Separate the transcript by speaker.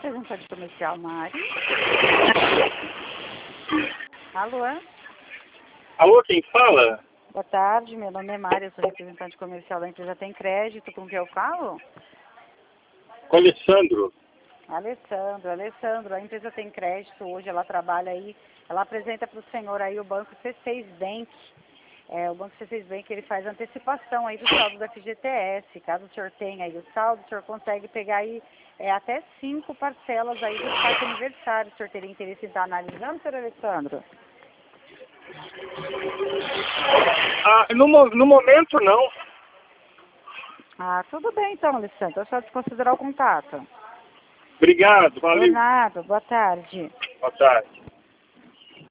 Speaker 1: representante comercial, Mari. Alô?
Speaker 2: Alô, quem fala?
Speaker 1: Boa tarde, meu nome é Mari, eu sou representante comercial da empresa Tem Crédito. Com quem eu falo?
Speaker 2: Com Alessandro.
Speaker 1: Alessandro, a empresa Tem Crédito, hoje ela trabalha aí, ela apresenta para o senhor aí o Banco C6 Bank. O Banco C6 Bank, ele faz antecipação aí do saldo da FGTS. Caso o senhor tenha aí o saldo, o senhor consegue pegar aí até 5 parcelas aí do quarto aniversário. O senhor teria interesse em estar analisando, senhor Alessandro?
Speaker 2: No momento, não.
Speaker 1: Ah, tudo bem então, Alessandro. É só desconsiderar o contato.
Speaker 2: Obrigado,
Speaker 1: Por
Speaker 2: valeu.
Speaker 1: nada, boa tarde.
Speaker 2: Boa tarde.